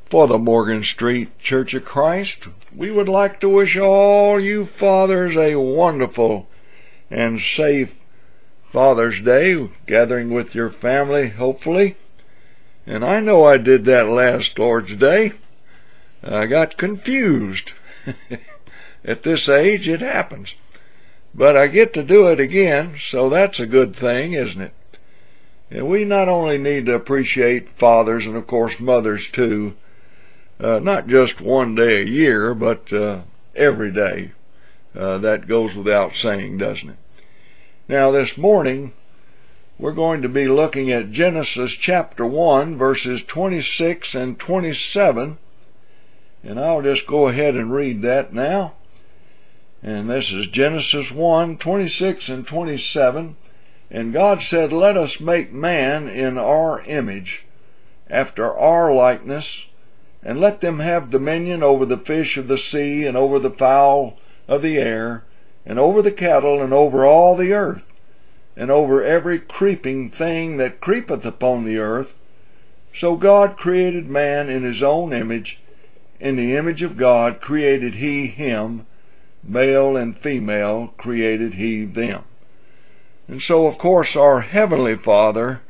For the Morgan Street Church of Christ, we would like to wish all you fathers a wonderful and safe Father's Day, gathering with your family, hopefully. And I know I did that last Lord's Day. I got confused. At this age, it happens. But I get to do it again, so that's a good thing, isn't it? And we not only need to appreciate fathers and, of course, mothers, too, not just one day a year, but every day. That goes without saying, doesn't it? Now, this morning, we're going to be looking at Genesis chapter 1, verses 26 and 27. And I'll just go ahead and read that now. And this is Genesis 1, 26 and 27. And God said, "Let us make man in our image, after our likeness, and let them have dominion over the fish of the sea, and over the fowl of the air, and over the cattle, and over all the earth, and over every creeping thing that creepeth upon the earth." So God created man in his own image. In the image of God created he him. Male and female created he them. And so, of course, our Heavenly Father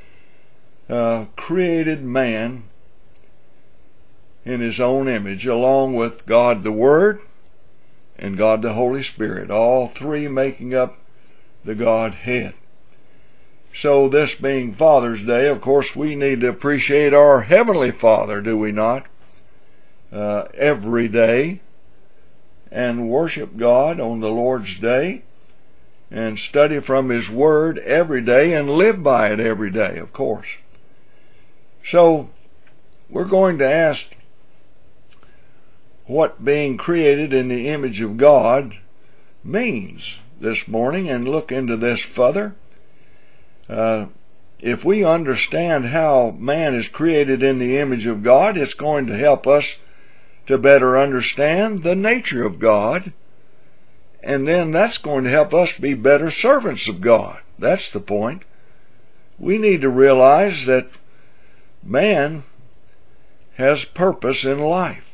created man in his own image, along with God the Word and God the Holy Spirit, all three making up the Godhead. So this being Father's Day, of course, we need to appreciate our Heavenly Father, do we not? Every day, and worship God on the Lord's Day, and study from His Word every day, and live by it every day, of course. So, we're going to ask what being created in the image of God means this morning, and look into this further. If we understand how man is created in the image of God, it's going to help us to better understand the nature of God, and then that's going to help us be better servants of God. That's the point. We need to realize that man has purpose in life,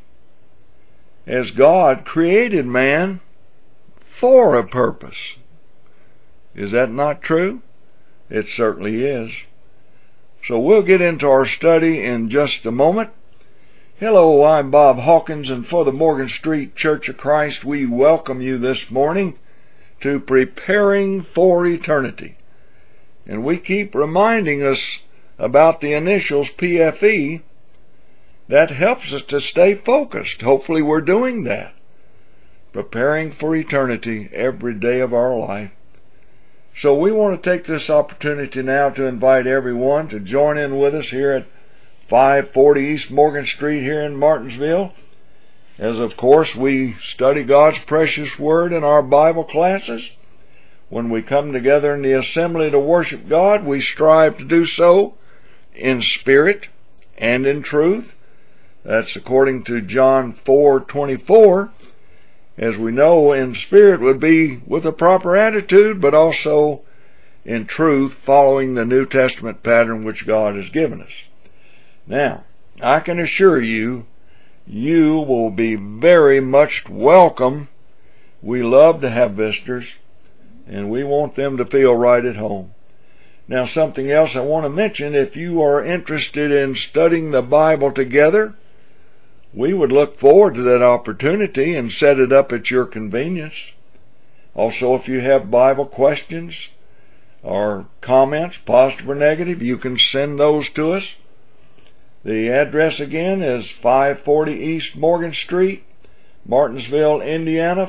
as God created man for a purpose. Is that not true? It certainly is. So we'll get into our study in just a moment. Hello, I'm Bob Hawkins, and for the Morgan Street Church of Christ, we welcome you this morning to Preparing for Eternity. And we keep reminding us about the initials PFE. That helps us to stay focused. Hopefully we're doing that. Preparing for eternity every day of our life. So we want to take this opportunity now to invite everyone to join in with us here at 540 East Morgan Street here in Martinsville, as of course we study God's precious Word in our Bible classes. When we come together in the assembly to worship God, we strive to do so in spirit and in truth. That's according to John 4:24. As we know, in spirit would be with a proper attitude, but also in truth, following the New Testament pattern which God has given us. Now, I can assure you, you will be very much welcome. We love to have visitors, and we want them to feel right at home. Now, something else I want to mention, if you are interested in studying the Bible together, we would look forward to that opportunity and set it up at your convenience. Also, if you have Bible questions or comments, positive or negative, you can send those to us. The address again is 540 East Morgan Street, Martinsville, Indiana,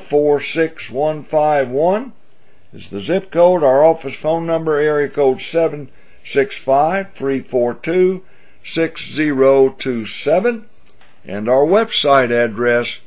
46151. It's the zip code. Our office phone number, area code 765-342-6027. And our website address,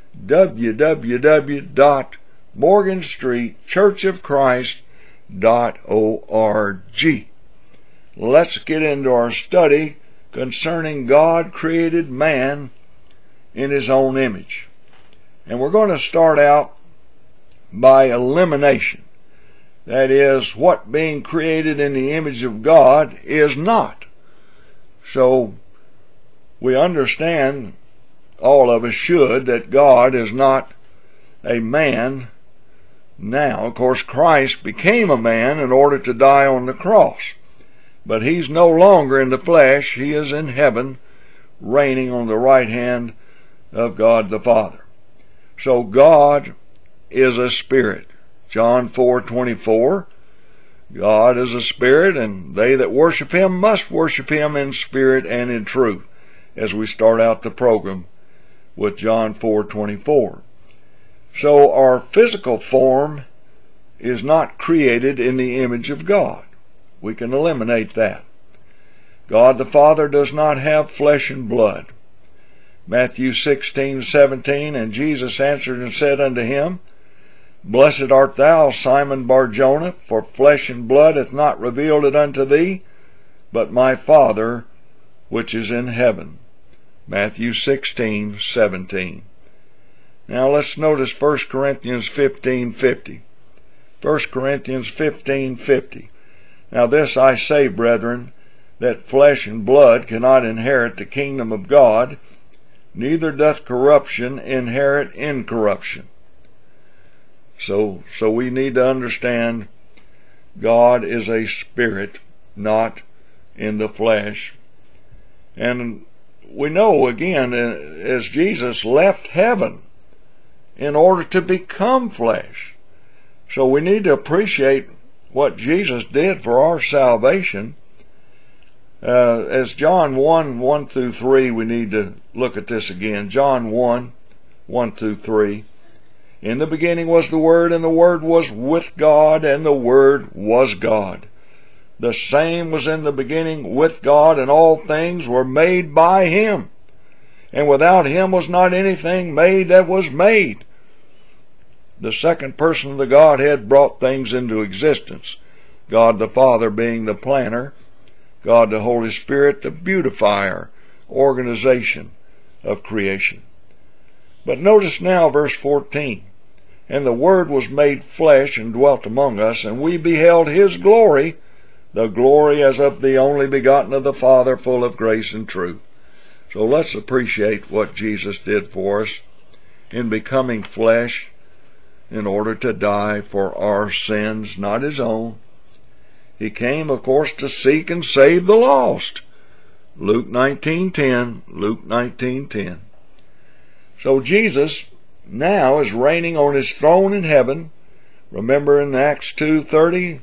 www.morganstreetchurchofchrist.org. Let's get into our study concerning God created man in His own image. And we're going to start out by elimination. That is, what being created in the image of God is not. So, we understand, all of us should, that God is not a man now. Of course, Christ became a man in order to die on the cross. But he's no longer in the flesh. He is in heaven, reigning on the right hand of God the Father. So God is a spirit. John 4:24, God is a spirit, and they that worship him must worship him in spirit and in truth, as we start out the program with John 4:24. So our physical form is not created in the image of God. We can eliminate that. God the Father does not have flesh and blood. Matthew 16:17, and Jesus answered and said unto him, Blessed art thou, Simon Bar-Jonah, for flesh and blood hath not revealed it unto thee, but my Father which is in heaven. Matthew 16:17. Now let's notice 1 Corinthians 15:50. 1 Corinthians 15:50. Now this I say, brethren, that flesh and blood cannot inherit the kingdom of God, neither doth corruption inherit incorruption. So we need to understand God is a spirit, not in the flesh. And we know, again, as Jesus left heaven in order to become flesh. So we need to appreciate what Jesus did for our salvation. As John 1 through 3, we need to look at this again. John 1 through 3. In the beginning was the Word, and the Word was with God, and the Word was God. The same was in the beginning with God, and all things were made by him. And without him was not anything made that was made. The second person of the Godhead brought things into existence. God the Father being the planner, God the Holy Spirit the beautifier, organization of creation. But notice now verse 14. And the Word was made flesh and dwelt among us, and we beheld his glory, the glory as of the only begotten of the Father, full of grace and truth. So let's appreciate what Jesus did for us in becoming flesh in order to die for our sins, not his own. He came, of course, to seek and save the lost. Luke 19:10. Luke 19:10. So Jesus now is reigning on his throne in heaven. Remember in Acts 2:30,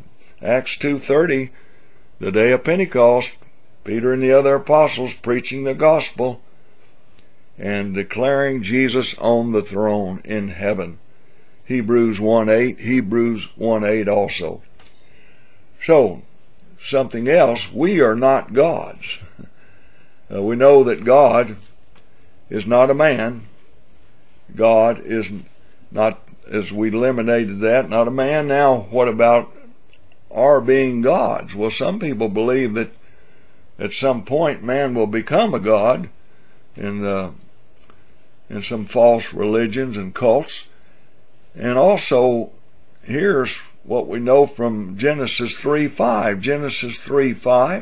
the day of Pentecost, Peter and the other apostles preaching the gospel and declaring Jesus on the throne in heaven. Hebrews 1:8, Hebrews 1:8 also. So, something else, we are not gods. We know that God is not a man. God is not, as we eliminated that, not a man. Now, what about our being gods? Well, some people believe that at some point man will become a god in some false religions and cults. And also, here's what we know from Genesis 3:5. Genesis 3:5.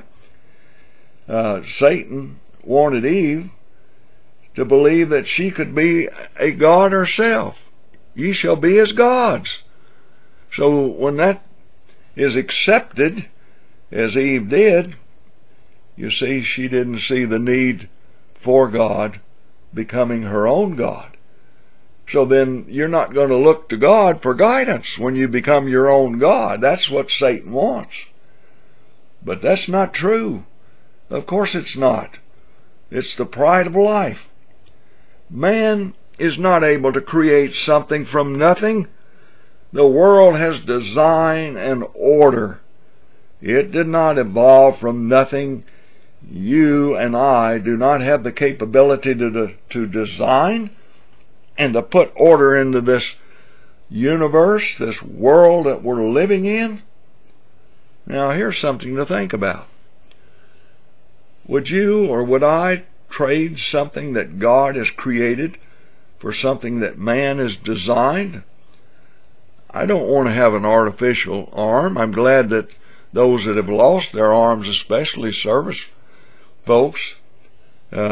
Satan wanted Eve to believe that she could be a god herself. Ye shall be as gods. So when that is accepted, as Eve did, you see, she didn't see the need for God becoming her own God. So then you're not going to look to God for guidance when you become your own God. That's what Satan wants. But that's not true. Of course it's not. It's the pride of life. Man is not able to create something from nothing. The world has design and order. It did not evolve from nothing. You and I do not have the capability to design and to put order into this universe, this world that we're living in. Now here's something to think about. Would you or would I trade something that God has created for something that man has designed? I don't want to have an artificial arm. I'm glad that those that have lost their arms, especially service folks,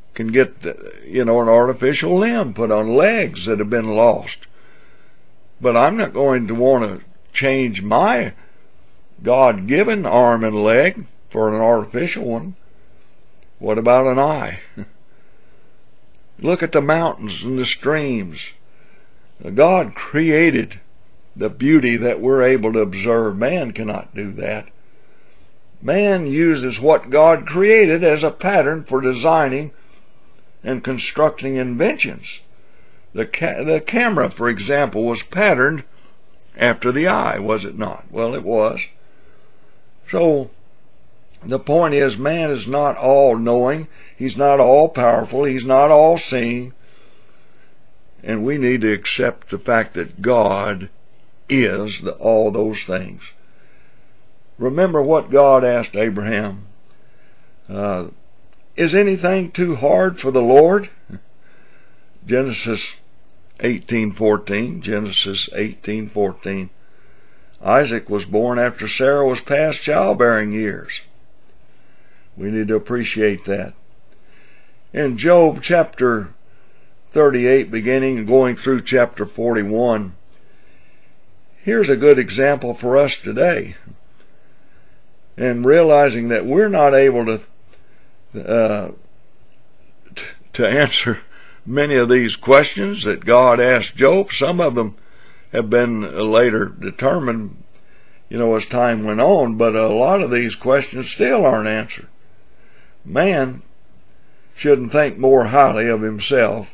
can get, an artificial limb put on, legs that have been lost. But I'm not going to want to change my God-given arm and leg for an artificial one. What about an eye? Look at the mountains and the streams. God created the beauty that we're able to observe. Man cannot do that. Man uses what God created as a pattern for designing and constructing inventions. The camera, for example, was patterned after the eye, was it not? Well, it was. So the point is, man is not all-knowing. He's not all-powerful. He's not all-seeing. And we need to accept the fact that God is all those things. Remember what God asked Abraham. Is anything too hard for the Lord? Genesis 18:14. Genesis 18:14. Isaac was born after Sarah was past childbearing years. We need to appreciate that. In Job chapter 38, beginning and going through chapter 41, here's a good example for us today. And realizing that we're not able to answer many of these questions that God asked Job. Some of them have been later determined, as time went on, but a lot of these questions still aren't answered. Man shouldn't think more highly of himself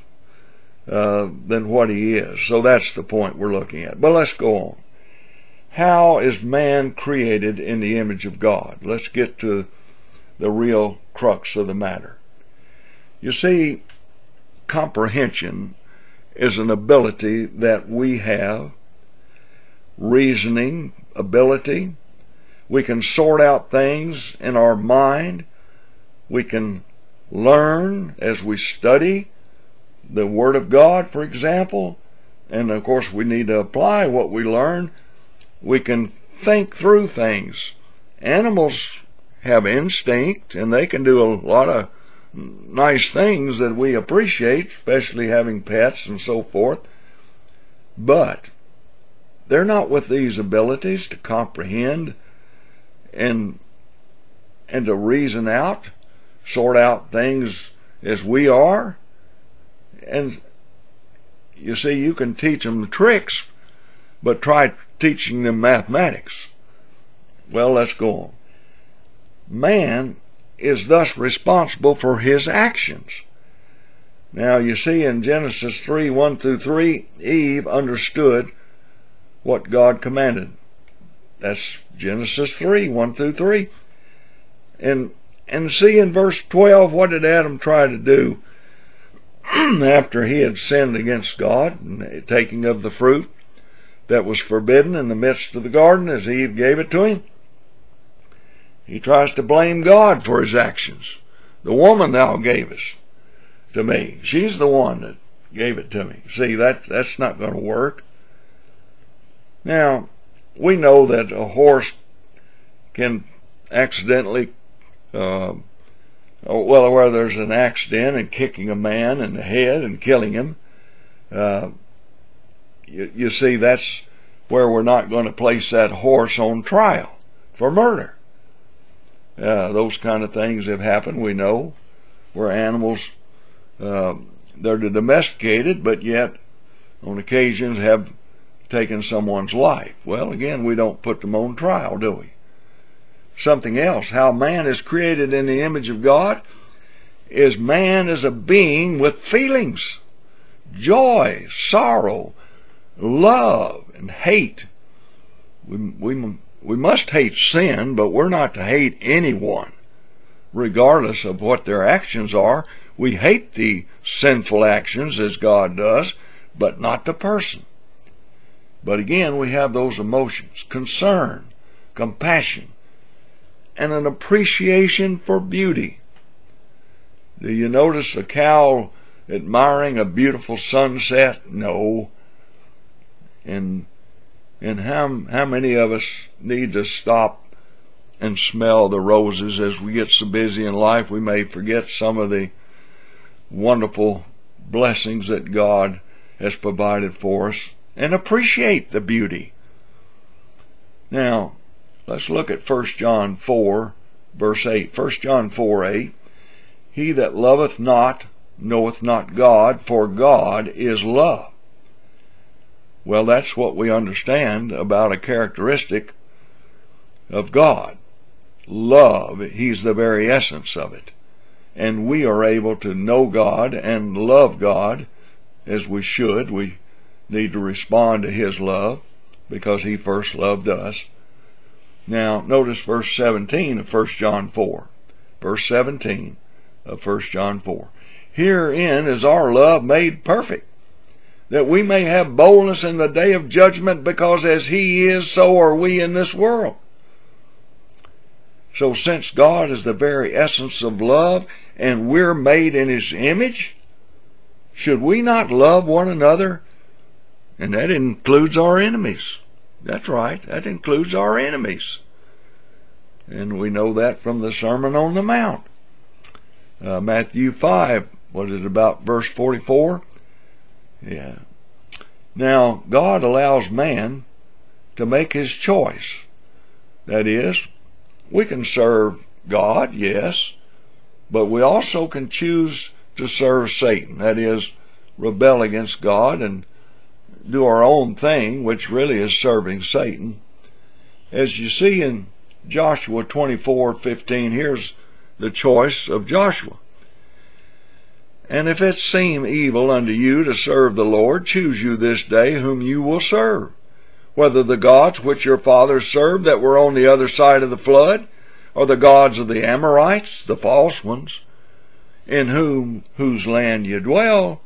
than what he is. So that's the point we're looking at. But let's go on. How is man created in the image of God? Let's get to the real crux of the matter. You see, comprehension is an ability that we have, reasoning ability. We can sort out things in our mind. We can learn as we study the Word of God, for example, and of course we need to apply what we learn. We can think through things. Animals have instinct, and they can do a lot of nice things that we appreciate, especially having pets and so forth. But they're not with these abilities to comprehend and to reason out, sort out things as we are. And you see, you can teach them tricks, but try teaching them mathematics. Well, let's go on. Man is thus responsible for his actions. Now, you see in Genesis 3:1-3, Eve understood what God commanded. That's Genesis 3:1-3. And see in verse 12, what did Adam try to do after he had sinned against God, and taking of the fruit that was forbidden in the midst of the garden as Eve gave it to him? He tries to blame God for his actions. The woman thou gavest to me. She's the one that gave it to me. See, that's not going to work. Now, we know that a horse can accidentally, where there's an accident and kicking a man in the head and killing him, you see, that's where we're not going to place that horse on trial for murder. Those kind of things have happened, we know, where animals, they're domesticated, but yet on occasions have taken someone's life. Well, again, we don't put them on trial, do we? Something else, how man is created in the image of God, is man is a being with feelings, joy, sorrow, love, and hate. We must hate sin, but we're not to hate anyone, regardless of what their actions are. We hate the sinful actions as God does, but not the person. But again, we have those emotions: concern, compassion, and an appreciation for beauty. Do you notice a cow admiring a beautiful sunset? No. And how many of us need to stop and smell the roses? As we get so busy in life, we may forget some of the wonderful blessings that God has provided for us and appreciate the beauty. Now, let's look at 1 John 4, verse 8. 1 John 4:8. He that loveth not knoweth not God, for God is love. Well, that's what we understand about a characteristic of God. Love, He's the very essence of it. And we are able to know God and love God as we should. We need to respond to His love because He first loved us. Now, notice verse 17 of 1 John 4. Verse 17 of 1 John 4. Herein is our love made perfect, that we may have boldness in the day of judgment, because as He is, so are we in this world. So since God is the very essence of love, and we're made in His image, should we not love one another? And that includes our enemies. That's right, that includes our enemies. And we know that from the Sermon on the Mount. Matthew 5, what is it, about verse 44? Yeah. Now, God allows man to make his choice. That is, we can serve God, yes, but we also can choose to serve Satan. That is, rebel against God and do our own thing, which really is serving Satan. As you see in Joshua 24:15, here's the choice of Joshua. And if it seem evil unto you to serve the Lord, choose you this day whom you will serve, whether the gods which your fathers served that were on the other side of the flood, or the gods of the Amorites, the false ones, in whose land you dwell.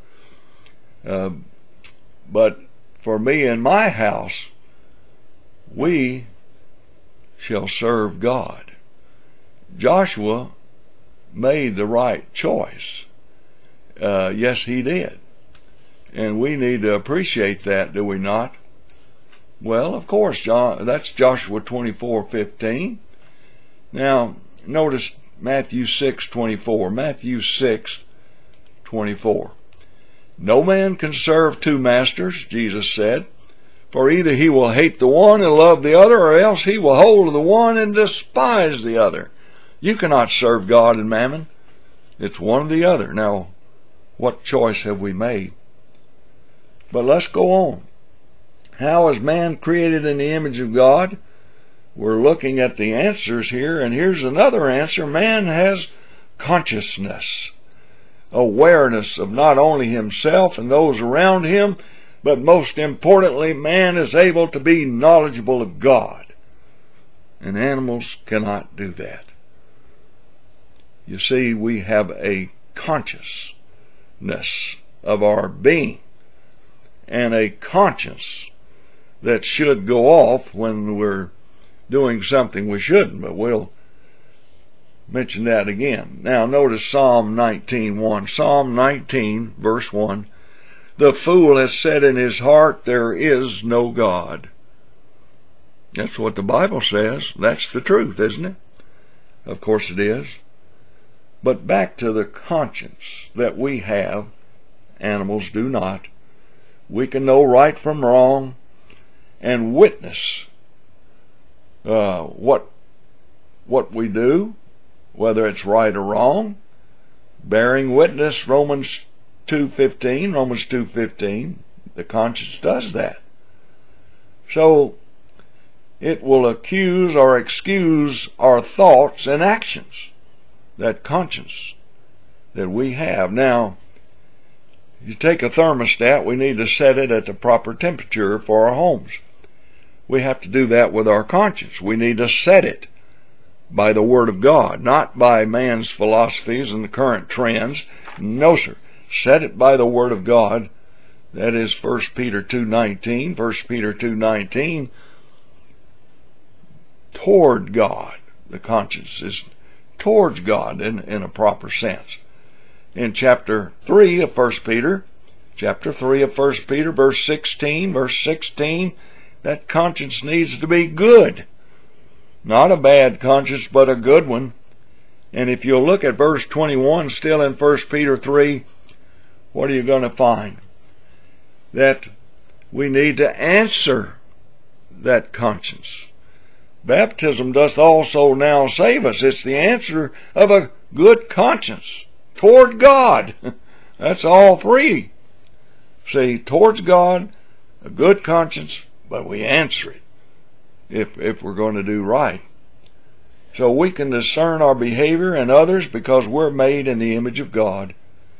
But for me and my house, we shall serve God. Joshua made the right choice. Yes, he did. And we need to appreciate that, do we not? Well, of course, that's Joshua 24:15. Now, notice Matthew 6:24. Matthew 6:24. No man can serve two masters, Jesus said, for either he will hate the one and love the other, or else he will hold to the one and despise the other. You cannot serve God and mammon. It's one or the other. Now, what choice have we made? But let's go on. How is man created in the image of God? We're looking at the answers here, and here's another answer. Man has consciousness, awareness of not only himself and those around him, but most importantly, man is able to be knowledgeable of God. And animals cannot do that. You see, we have a consciousness of our being, and a conscience that should go off when we're doing something we shouldn't, but we'll mention that again. Now notice Psalm 19:1. Psalm 19, verse 1. The fool has said in his heart, there is no God. That's what the Bible says. That's the truth, isn't it? Of course it is. But back to the conscience that we have, animals do not. We can know right from wrong and witness what we do, whether it's right or wrong. Bearing witness, Romans 2:15, the conscience does that. So it will accuse or excuse our thoughts and actions, that conscience that we have. Now, you take a thermostat, we need to set it at the proper temperature for our homes. We have to do that with our conscience. We need to set it by the Word of God, not by man's philosophies and the current trends. No, sir. Set it by the Word of God. That is 1 Peter 2:19. 1 Peter 2:19. Toward God. The conscience is towards God in a proper sense. In chapter 3 of 1 Peter, verse 16, that conscience needs to be good. Not a bad conscience, but a good one. And if you'll look at verse 21, still in 1 Peter 3, what are you going to find? That we need to answer that conscience. Baptism doth also now save us. It's the answer of a good conscience toward God. That's all three. See, towards God, a good conscience, but we answer it if we're going to do right. So we can discern our behavior and others because we're made in the image of God.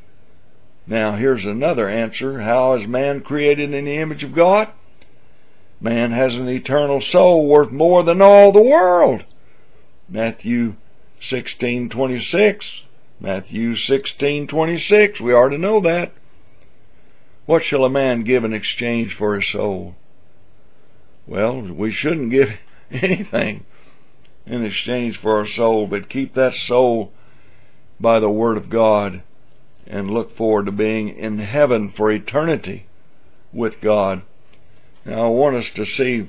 Now here's another answer. How is man created in the image of God? Man has an eternal soul worth more than all the world. Matthew 16:26. Matthew 16:26. We already know that. What shall a man give in exchange for his soul? Well, we shouldn't give anything in exchange for our soul, but keep that soul by the Word of God and look forward to being in heaven for eternity with God. Now I want us to see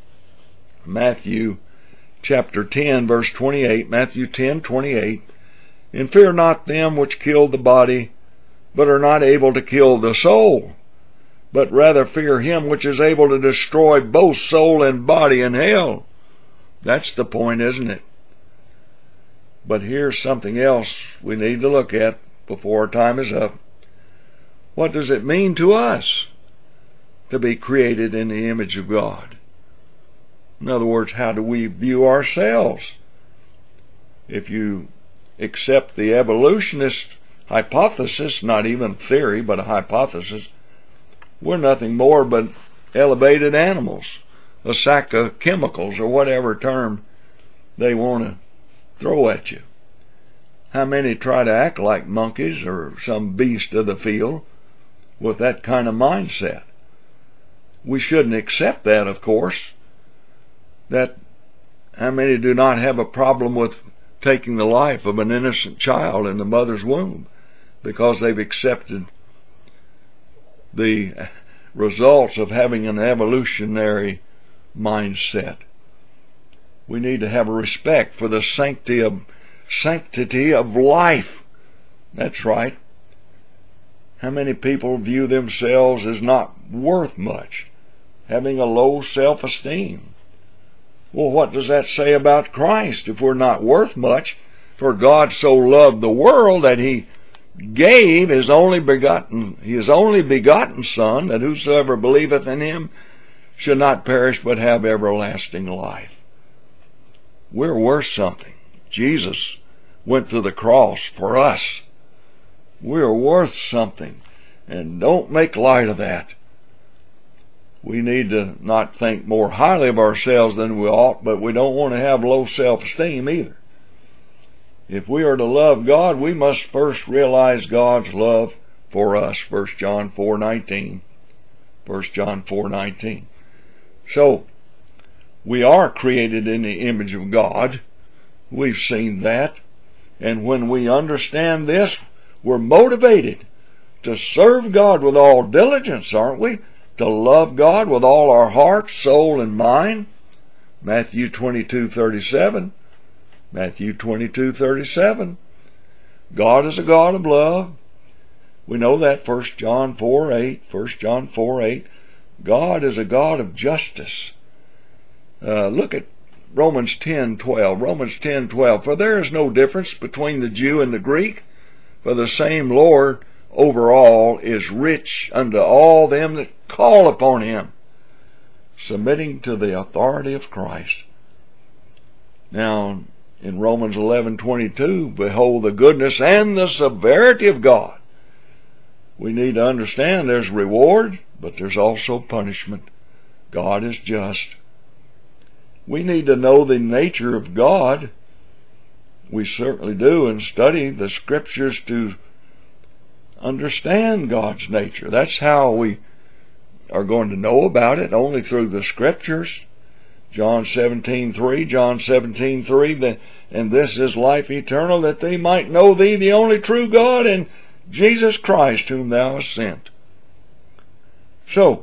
Matthew chapter 10 verse 28, Matthew 10:28. And fear not them which kill the body, but are not able to kill the soul, but rather fear him which is able to destroy both soul and body in hell. That's the point, isn't it? But here's something else we need to look at before our time is up. What does it mean to us to be created in the image of God? In other words, how do we view ourselves? If you accept the evolutionist hypothesis, not even theory, but a hypothesis, we're nothing more but elevated animals, a sack of chemicals, or whatever term they want to throw at you. How many try to act like monkeys or some beast of the field with that kind of mindset? We shouldn't accept that, of course. That how many do not have a problem with taking the life of an innocent child in the mother's womb because they've accepted the results of having an evolutionary mindset. We need to have a respect for the sanctity of life. That's right. How many people view themselves as not worth much, having a low self-esteem? Well, what does that say about Christ if we're not worth much? For God so loved the world that he gave his only begotten Son, that whosoever believeth in him should not perish but have everlasting life. We're worth something. Jesus went to the cross for us. We're worth something, and don't make light of that. We need to not think more highly of ourselves than we ought, but we don't want to have low self-esteem either. If we are to love God, we must first realize God's love for us. 1 John 4:19. 1 John 4:19. So, we are created in the image of God. We've seen that. And when we understand this, we're motivated to serve God with all diligence, aren't we? To love God with all our heart, soul, and mind. Matthew 22:37. Matthew 22:37. God is a God of love. We know that. 1 John 4:8. 1 John 4:8. God is a God of justice. Look at Romans 10:12. Romans 10:12. For there is no difference between the Jew and the Greek, for the same Lord over all is rich unto all them that call upon him, submitting to the authority of Christ. Now, in Romans 11:22, behold the goodness and the severity of God. We need to understand there's reward, but there's also punishment. God is just. We need to know the nature of God. We certainly do, and study the scriptures to understand God's nature. That's how we are going to know about it, only through the scriptures. John 17:3, John 17:3, and this is life eternal, that they might know thee, the only true God, and Jesus Christ, whom thou hast sent. So,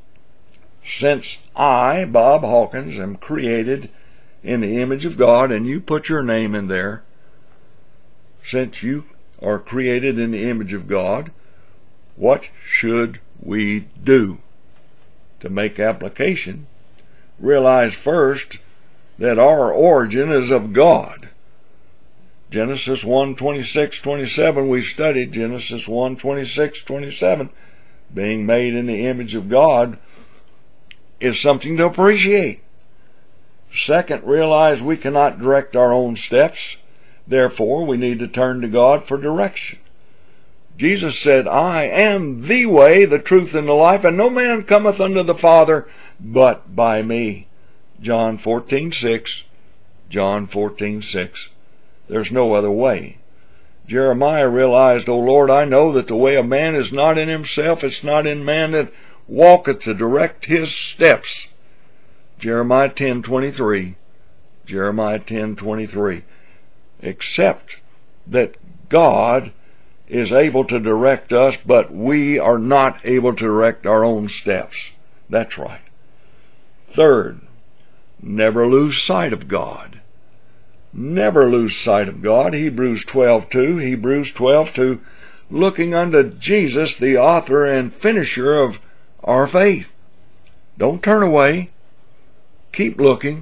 since I, Bob Hawkins, am created in the image of God, and you put your name in there, since you are created in the image of God, What should we do? To make application, realize first that our origin is of God. Genesis 1:26-27, we studied Genesis 1:26-27. Being made in the image of God is something to appreciate. Second, realize we cannot direct our own steps. Therefore, we need to turn to God for direction. Jesus said, I am the way, the truth, and the life, and no man cometh unto the Father but by me. John 14:6. John 14:6. There's no other way. Jeremiah realized, O Lord, I know that the way of man is not in himself, it's not in man that walketh to direct his steps. Jeremiah 10:23. Jeremiah 10:23. Except that God is able to direct us, but we are not able to direct our own steps. That's right. Third, never lose sight of God. Never lose sight of God. Hebrews 12:2. Hebrews 12:2. Looking unto Jesus, the author and finisher of our faith. Don't turn away. Keep looking.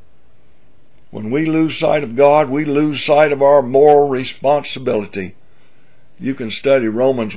When we lose sight of God, we lose sight of our moral responsibility. You can study Romans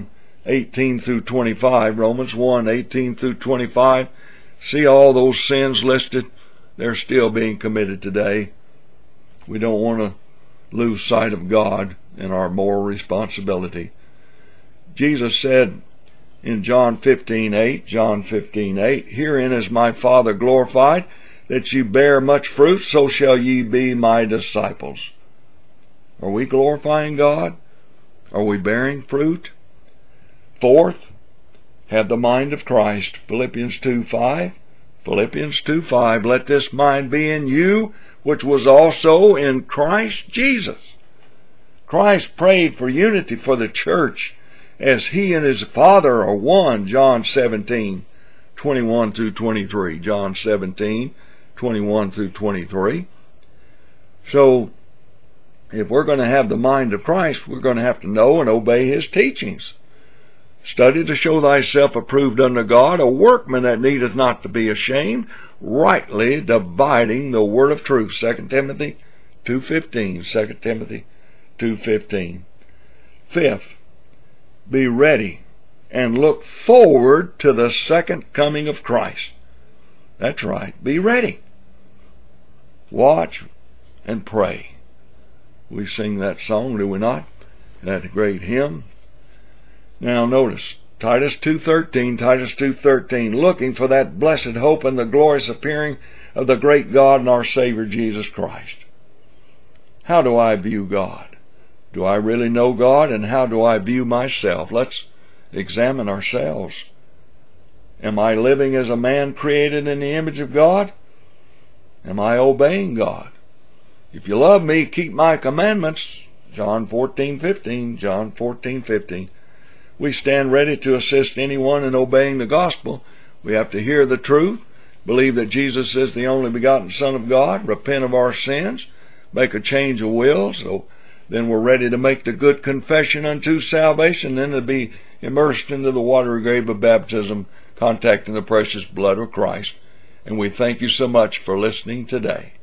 1:18-25. Romans 1:18-25. See all those sins listed? They're still being committed today. We don't want to lose sight of God and our moral responsibility. Jesus said in John 15:8, John 15:8, Herein is my Father glorified, that ye bear much fruit, so shall ye be my disciples. Are we glorifying God? Are we bearing fruit? Fourth, have the mind of Christ. Philippians 2:5. Philippians 2:5. Let this mind be in you, which was also in Christ Jesus. Christ prayed for unity for the church as he and his Father are one. John 17:21-23. John 17:21-23. So, if we're going to have the mind of Christ, we're going to have to know and obey his teachings. Study to show thyself approved unto God, a workman that needeth not to be ashamed, rightly dividing the word of truth. 2 Timothy 2:15. 2 Timothy 2:15. Fifth, be ready and look forward to the second coming of Christ. That's right. Be ready. Watch and pray. We sing that song, do we not? That great hymn. Now notice, Titus 2:13, Titus 2:13, looking for that blessed hope and the glorious appearing of the great God and our Savior Jesus Christ. How do I view God? Do I really know God, and how do I view myself? Let's examine ourselves. Am I living as a man created in the image of God? Am I obeying God? If you love me, keep my commandments. John 14:15, John 14:15. We stand ready to assist anyone in obeying the gospel. We have to hear the truth, believe that Jesus is the only begotten Son of God, repent of our sins, make a change of will, so then we're ready to make the good confession unto salvation, then to be immersed into the watery grave of baptism, contacting the precious blood of Christ. And we thank you so much for listening today.